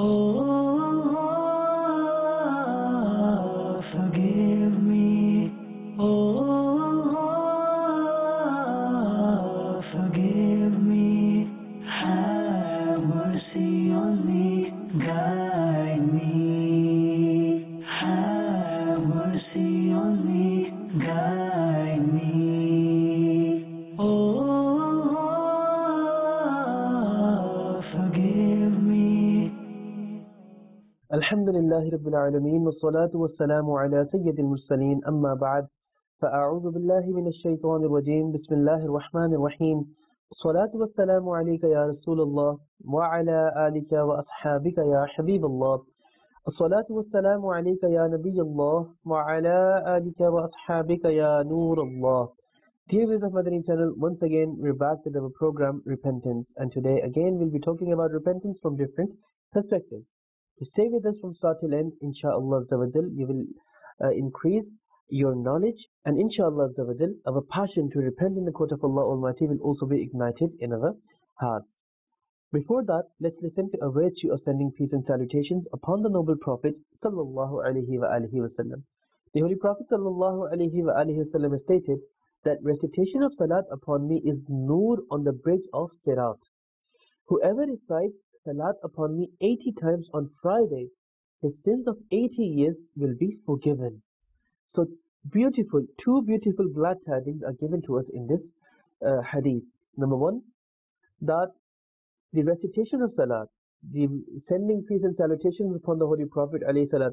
Oh, forgive me. Oh, forgive me. Have mercy on me. Guide me. Have mercy on me. Guide me. Oh, forgive me. الحمد لله رب العالمين والصلاة والسلام على سيد المرسلين أما بعد فأعوذ بالله من الشيطان الرجيم بسم الله الرحمن الرحيم الصلاة والسلام عليك يا رسول الله وعلى آلك وأصحابك يا حبيب الله الصلاة والسلام عليك يا نبي الله وعلى آلك وأصحابك يا نور الله. Dear viewers of Madani channel, once again we're back with our program Repentance, and today again we'll be talking about repentance from different perspectives. To stay with us from start till end, inshallah, you will increase your knowledge, and inshallah, our passion to repent in the court of Allah Almighty will also be ignited in our hearts. Before that, let's listen to a virtue of sending peace and salutations upon the noble Prophet sallallahu alaihi wasallam. The Holy Prophet sallallahu alaihi wasallam stated that recitation of salat upon me is noor on the bridge of Sirat. Whoever recites salat upon me 80 times on Friday, his sins of 80 years will be forgiven. So beautiful, two beautiful glad tidings are given to us in this hadith. Number one, that the recitation of salat, the sending peace and salutations upon the Holy Prophet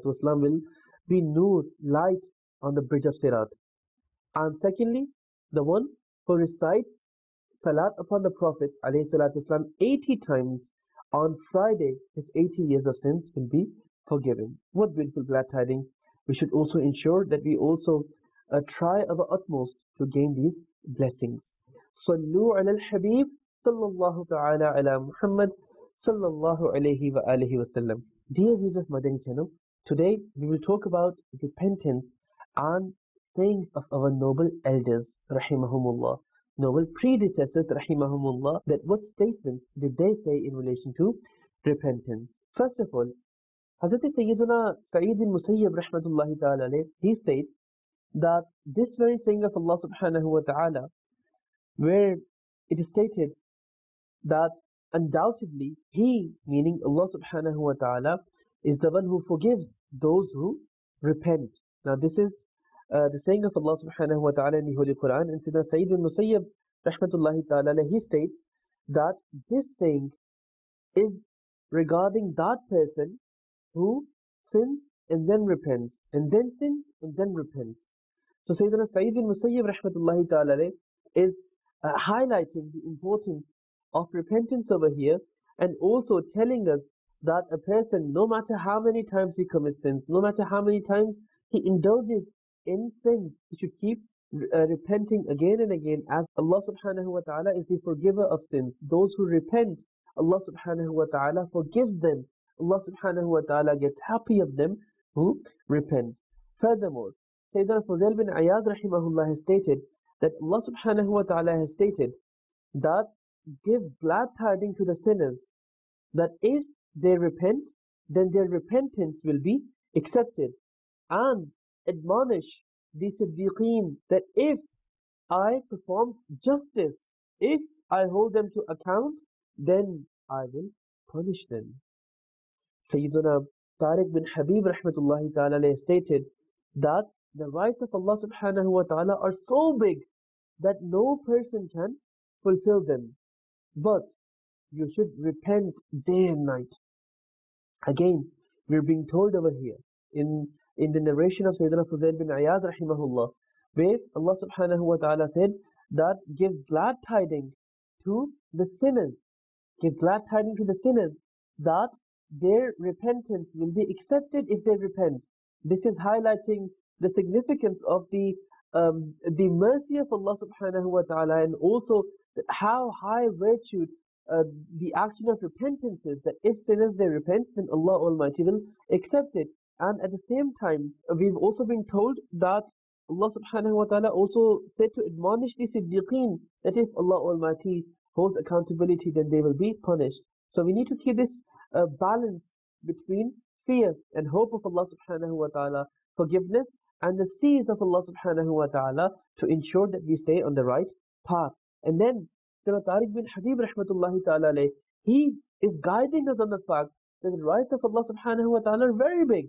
ﷺ will be noor, light on the bridge of Sirat. And secondly, the one who recites salat upon the Prophet ﷺ 80 times on Friday, his 80 years of sins will be forgiven. What beautiful glad tidings. We should also ensure that we also try our utmost to gain these blessings. Sallu ala al-Habib sallallahu ta'ala ala Muhammad sallallahu alayhi wa alihi wa sallam. Dear viewers of Madani channel, today we will talk about repentance and sayings of our noble elders, rahimahumullah, noble predecessors, rahimahumullah, that what statements did they say in relation to repentance. First of all, Hazrat Sayyiduna Sa'id al-Musayyib rahmatullahi ta'ala alayh, he states that this very saying of Allah subhanahu wa ta'ala, where it is stated that undoubtedly He, meaning Allah subhanahu wa ta'ala, is the one who forgives those who repent. Now this is the saying of Allah subhanahu wa ta'ala in the Holy Quran, and Sayyidina Sa'id al-Musayyib rahmatullahi ta'ala, he states that this saying is regarding that person who sins and then repents, and then sins and then repents. So Sayyidina Sa'id al-Musayyib rahmatullahi ta'ala is highlighting the importance of repentance over here, and also telling us that a person, no matter how many times he commits sins, no matter how many times he indulges in sins, he should keep repenting again and again, as Allah subhanahu wa ta'ala is the forgiver of sins. Those who repent, Allah subhanahu wa ta'ala forgives them. Allah subhanahu wa ta'ala gets happy of them who repent. Furthermore, Sayyidina Fudail bin Iyad rahimahullah has stated that Allah subhanahu wa ta'ala has stated that give glad tidings to the sinners that if they repent, then their repentance will be accepted, and admonish the Siddiqeen that if I perform justice, if I hold them to account, then I will punish them. Sayyiduna Tariq bin Habib rahmatullahi ta'ala stated that the rights of Allah subhanahu wa ta'ala are so big that no person can fulfill them, but you should repent day and night. Again, we're being told over here in the narration of Sayyidina Fudail bin Iyad rahimahullah, where Allah subhanahu wa ta'ala said that give glad tidings to the sinners, give glad tidings to the sinners that their repentance will be accepted if they repent. This is highlighting the significance of the mercy of Allah subhanahu wa ta'ala, and also how high virtue the action of repentance is, that if sinners they repent, then Allah Almighty will accept it. And at the same time, we've also been told that Allah subhanahu wa ta'ala also said to admonish the Siddiqeen that if Allah Almighty holds accountability, then they will be punished. So we need to keep this balance between fear and hope of Allah subhanahu wa ta'ala, forgiveness, and the seas of Allah subhanahu wa ta'ala to ensure that we stay on the right path. And then Sayyidina Tariq bin Habib rahmatullahi ta'ala alayh, he is guiding us on the fact that the rights of Allah subhanahu wa ta'ala are very big.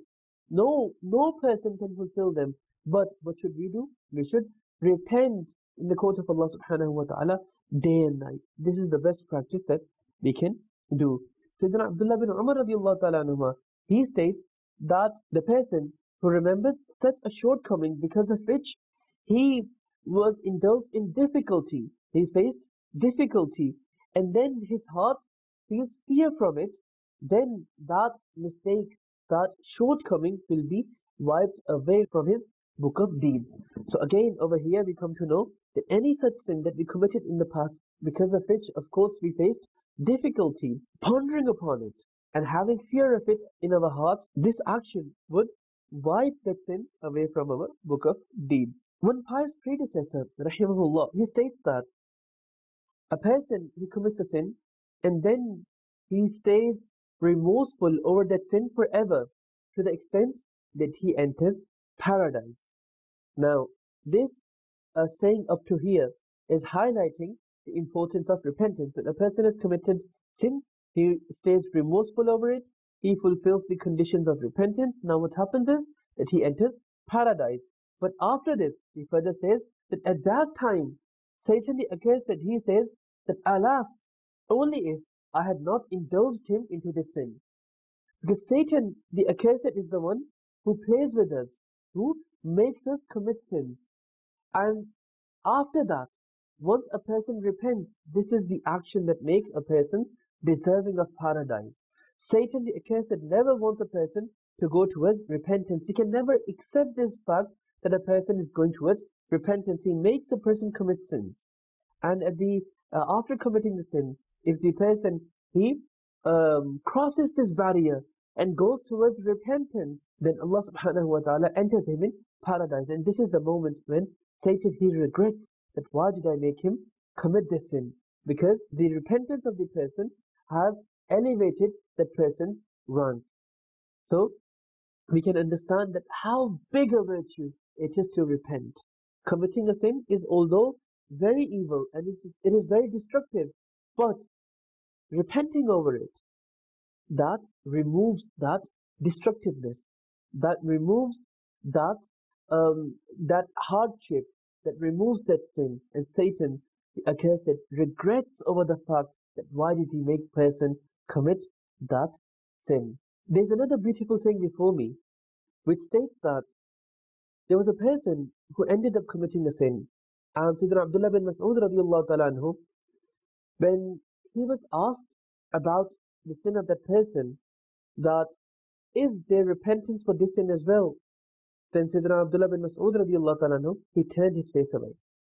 No person can fulfill them. But what should we do? We should repent in the court of Allah subhanahu wa ta'ala day and night. This is the best practice that we can do. Sayyidina Abdullah bin Umar radiallahu ta'ala anhuma, he states that the person who remembers such a shortcoming because of which he was indulged in difficulty, he faced difficulty, and then his heart feels fear from it, then that mistake, that shortcoming will be wiped away from his book of deeds. So again, over here we come to know that any such sin that we committed in the past, because of which, of course, we faced difficulty, pondering upon it and having fear of it in our hearts, this action would wipe that sin away from our book of deeds. One pious predecessor, rahimahullah, he states that a person who commits a sin and then he stays remorseful over that sin forever to the extent that he enters paradise. Now, this saying up to here is highlighting the importance of repentance. That a person has committed sin, he stays remorseful over it, he fulfills the conditions of repentance. Now what happens is that he enters paradise. But after this, he further says that at that time, Satan the accursed, he says that alas, only if I had not indulged him into this sin. Because Satan the accursed is the one who plays with us, who makes us commit sins. And after that, once a person repents, this is the action that makes a person deserving of paradise. Satan the accursed never wants a person to go towards repentance. He can never accept this fact that a person is going towards repentance. He makes the person commit sins. And at the after committing the sin, if the person he crosses this barrier and goes towards repentance, then Allah subhanahu wa ta'ala enters him in paradise. And this is the moment when Satan he regrets that why did I make him commit this sin? Because the repentance of the person has elevated that person's rank. So we can understand that how big a virtue it is to repent. Committing a sin is although very evil and it is very destructive, but repenting over it, that removes that destructiveness, that removes that that hardship, that removes that sin. And Satan, the accursed, regrets over the fact that why did he make person commit that sin. There's another beautiful thing before me, which states that there was a person who ended up committing a sin. And Sayyidina Abdullah bin Mas'ud radiallahu ta'ala anhu, when he was asked about the sin of that person, that is there repentance for this sin as well? Then Sayyidina Abdullah bin Mas'ud radiallahu ta'ala anhu, he turned his face away.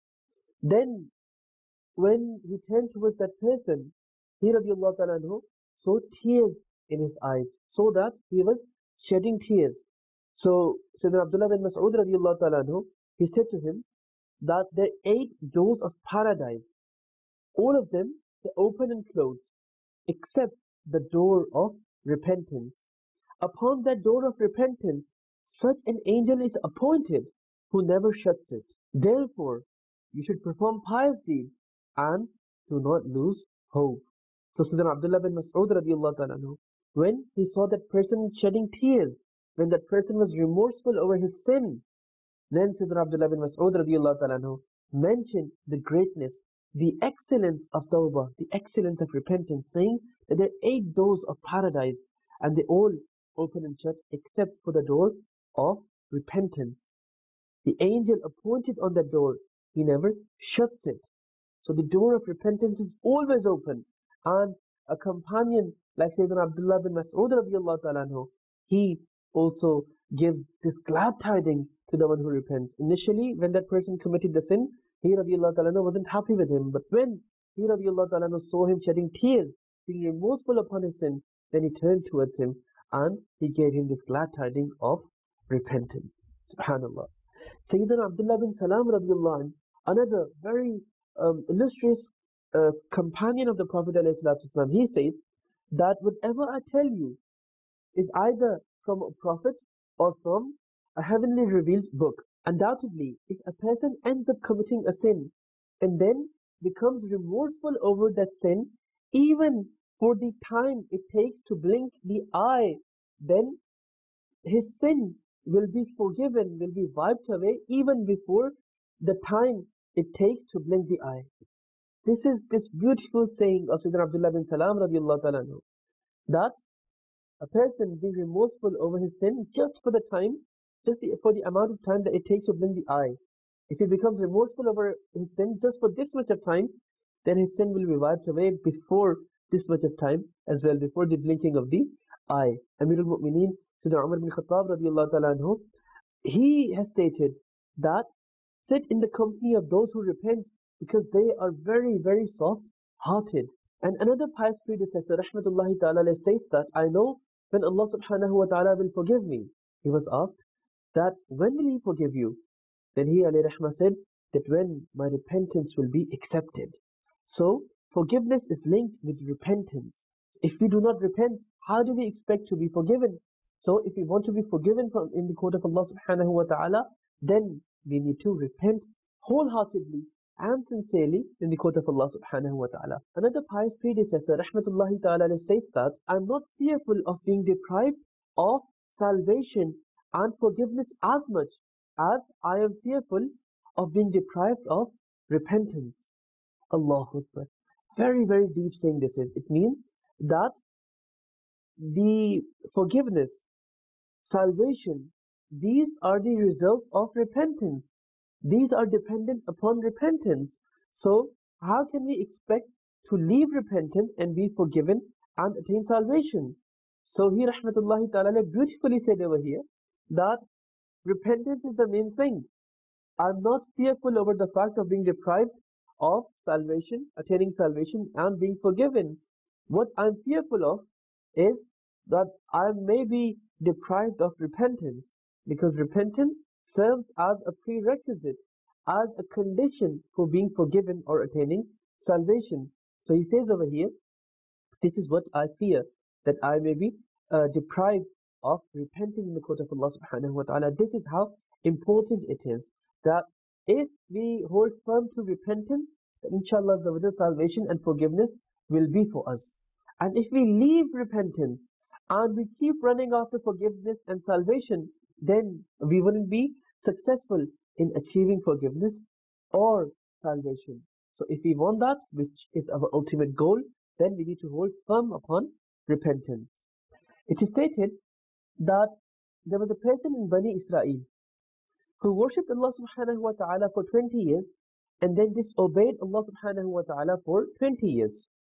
Then when he turned towards that person, he radiallahu ta'ala anhu saw tears in his eyes, so that he was shedding tears. So Sayyidina Abdullah bin Mas'ud radiallahu ta'ala anhu, he said to him that there are 8 doors of paradise. All of them, they open and close, except the door of repentance. Upon that door of repentance, such an angel is appointed who never shuts it. Therefore, you should perform pious deeds and do not lose hope. So Sayyidina Abdullah bin Mas'ud radiallahu ta'ala anhu, when he saw that person shedding tears, when that person was remorseful over his sin, then Sayyidina Abdullah bin Mas'ud radiallahu ta'ala anhu mentioned the greatness, the excellence of tawbah, the excellence of repentance, saying that there are 8 doors of paradise and they all open and shut except for the door of repentance. The angel appointed on that door, he never shuts it. So the door of repentance is always open. And a companion like Sayyidina Abdullah bin Mas'ud radiallahu ta'ala anhu, he also gives this glad tidings to the one who repents. Initially, when that person committed the sin, he radiallahu ta'ala anhu wasn't happy with him. But when he radiallahu ta'ala anhu saw him shedding tears, being remorseful upon his sin, then he turned towards him and he gave him this glad tidings of repentance. Subhanallah. Sayyidina Abdullah bin Salam radiallahu anh, another very illustrious companion of the Prophet ﷺ, he says that whatever I tell you is either from a prophet or from a heavenly revealed book. Undoubtedly, if a person ends up committing a sin and then becomes remorseful over that sin, even for the time it takes to blink the eye, then his sin will be forgiven, will be wiped away even before the time it takes to blink the eye. This is this beautiful saying of Sayyidina Abdullah bin Salam radiallahu ta'ala anhu, that a person be remorseful over his sin just for the time, for the amount of time that it takes to blink the eye. If he becomes remorseful over his sin just for this much of time, then his sin will be wiped away before this much of time as well, before the blinking of the eye. Amir al-Mu'mineen, Sayyidina Umar bin Khattab radiallahu ta'ala anhu, he has stated that sit in the company of those who repent because they are very, very soft-hearted. And another pious predecessor, rahmatullahi ta'ala, states that I know when Allah subhanahu wa ta'ala will forgive me. He was asked that when will He forgive you? Then he, alayhi rahmah, said that when my repentance will be accepted. So forgiveness is linked with repentance. If we do not repent, how do we expect to be forgiven? So if we want to be forgiven in the court of Allah subhanahu wa ta'ala, then we need to repent wholeheartedly and sincerely in the court of Allah subhanahu wa ta'ala. Another pious predecessor, rahmatullahi ta'ala, states that I'm not fearful of being deprived of salvation and forgiveness as much as I am fearful of being deprived of repentance. Allahu Akbar. Very, very deep saying this is. It means that the forgiveness, salvation, these are the results of repentance. These are dependent upon repentance. So how can we expect to leave repentance and be forgiven and attain salvation? So he, rahmatullahi ta'ala, beautifully said over here that repentance is the main thing. I'm not fearful over the fact of being deprived of salvation, attaining salvation and being forgiven. What I'm fearful of is that I may be deprived of repentance, because repentance serves as a prerequisite, as a condition for being forgiven or attaining salvation. So he says over here, this is what I fear, that I may be deprived of repenting in the court of Allah subhanahu wa ta'ala. This is how important it is, that if we hold firm to repentance, then inshallah the salvation and forgiveness will be for us. And if we leave repentance and we keep running after forgiveness and salvation, then we wouldn't be successful in achieving forgiveness or salvation. So if we want that, which is our ultimate goal, then we need to hold firm upon repentance. It is stated that there was a person in Bani Israel who worshipped Allah subhanahu wa ta'ala for 20 years and then disobeyed Allah subhanahu wa ta'ala for 20 years.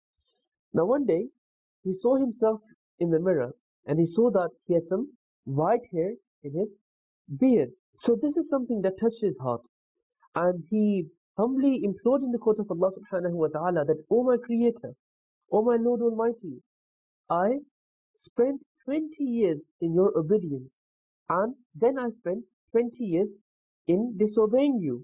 Now one day, he saw himself in the mirror and he saw that he had some white hair in his beard. So this is something that touched his heart, and he humbly implored in the court of Allah subhanahu wa ta'ala that, O my Creator, O my Lord Almighty, I spent 20 years in your obedience and then I spent 20 years in disobeying you.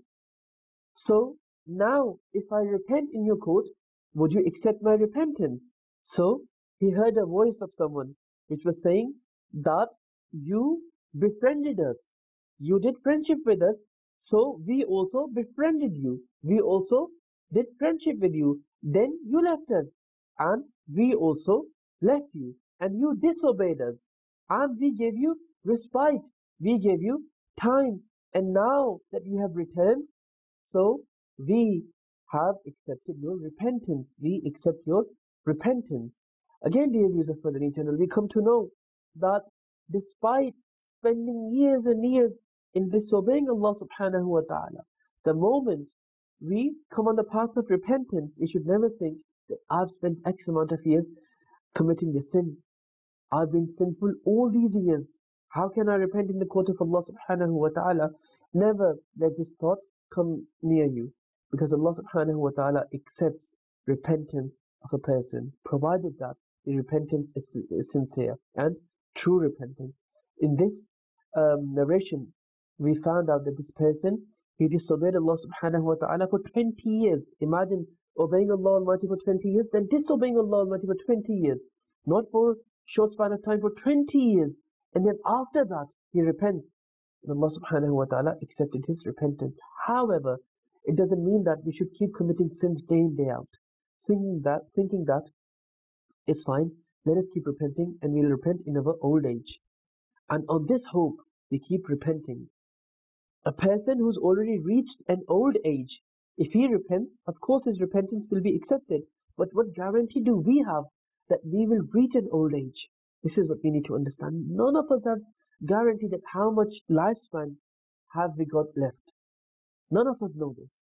So now if I repent in your court, would you accept my repentance? So he heard a voice of someone which was saying that you befriended us. You did friendship with us, so we also befriended you. We also did friendship with you. Then you left us, and we also left you. And you disobeyed us, and we gave you respite. We gave you time. And now that you have returned, so we have accepted your repentance. We accept your repentance. Again, dear users for the channel, we come to know that despite spending years and years in disobeying Allah subhanahu wa ta'ala, the moment we come on the path of repentance, we should never think that I've spent X amount of years committing this sin. I've been sinful all these years. How can I repent in the court of Allah subhanahu wa ta'ala? Never let this thought come near you, because Allah subhanahu wa ta'ala accepts repentance of a person, provided that the repentance is sincere and true repentance. In this narration, we found out that this person, he disobeyed Allah subhanahu wa ta'ala for 20 years. Imagine obeying Allah Almighty for 20 years, then disobeying Allah Almighty for 20 years. Not for short span of time for 20 years, and then after that he repents, and Allah subhanahu wa ta'ala accepted his repentance. However, it doesn't mean that we should keep committing sins day in, day out, thinking that it's fine, let us keep repenting and we'll repent in our old age. And on this hope, we keep repenting. A person who's already reached an old age, if he repents, of course his repentance will be accepted. But what guarantee do we have that we will reach an old age? This is what we need to understand. None of us have guarantee that how much lifespan have we got left. None of us know this.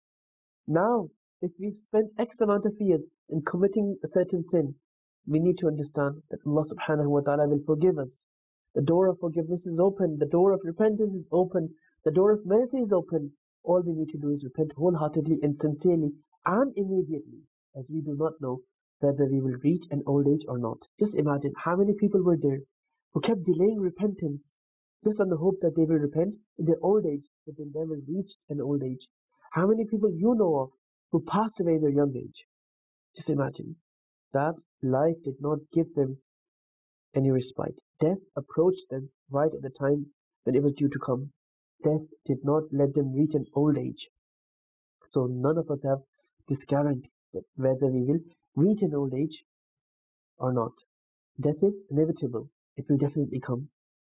Now, if we've spent X amount of years in committing a certain sin, we need to understand that Allah subhanahu wa ta'ala will forgive us. The door of forgiveness is open, the door of repentance is open, the door of mercy is open. All we need to do is repent wholeheartedly and sincerely and immediately, as we do not know whether we will reach an old age or not. Just imagine how many people were there who kept delaying repentance just on the hope that they will repent in their old age, but they never reached an old age. How many people you know of who passed away in their young age? Just imagine that life did not give them any respite. Death approached them right at the time when it was due to come. Death did not let them reach an old age. So none of us have this guarantee that whether we will reach an old age or not. Death is inevitable. It will definitely come.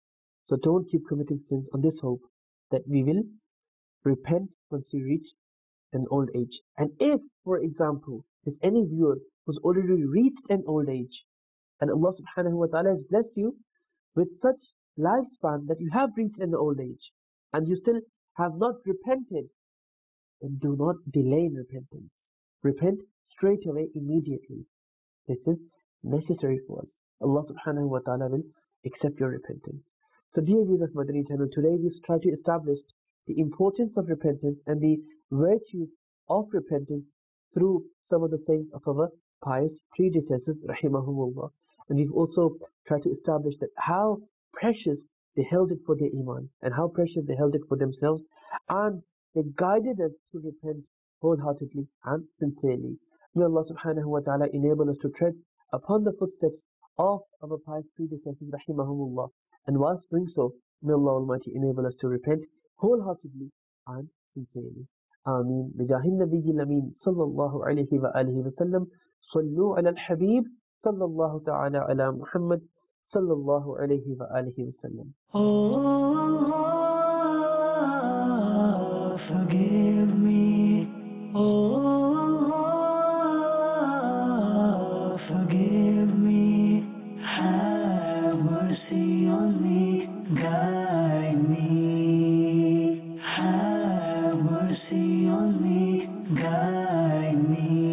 So don't keep committing sins on this hope that we will repent once we reach an old age. And if, for example, there's any viewer who's already reached an old age, and Allah subhanahu wa ta'ala has blessed you with such lifespan that you have reached an old age, and you still have not repented, then do not delay in repentance. Repent straight away, immediately. This is necessary for us. Allah subhanahu wa ta'ala will accept your repentance. So dear viewers of Madani channel, today we try to establish the importance of repentance and the virtues of repentance through some of the things of our pious predecessors, rahimahumullah. And we've also tried to establish that how precious they held it for their iman, and how precious they held it for themselves, and they guided us to repent wholeheartedly and sincerely. May Allah subhanahu wa ta'ala enable us to tread upon the footsteps of our pious predecessors, rahimahumullah. And whilst doing so, may Allah Almighty enable us to repent wholeheartedly and sincerely. Ameen. Bijahin Nabiyyi Lameen sallallahu alayhi wa alihi wa sallam. Sallu ala al-Habib sallallahu ta'ala ala Muhammad sallallahu alayhi wa alihi wa sallam. Oh Allah, forgive me. Oh Allah, forgive me. Have mercy on me. Guide me. Have mercy on me. Guide me.